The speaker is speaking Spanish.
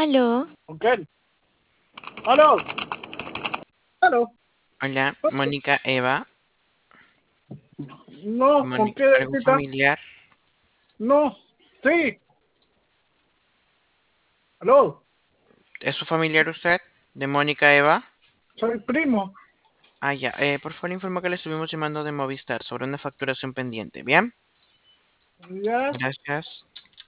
Aló, ¿Con quién? ¡Aló! ¡Aló! Hola, Mónica, Eva, No, ¿con Mónica, qué ¿algún cita? familiar? No, sí. ¿Aló? ¿Es su familiar usted? ¿De Mónica, Eva? Soy primo. Ah, ya. Por favor, informa que le estuvimos llamando de Movistar sobre una facturación pendiente. ¿Bien? Ya, Gracias.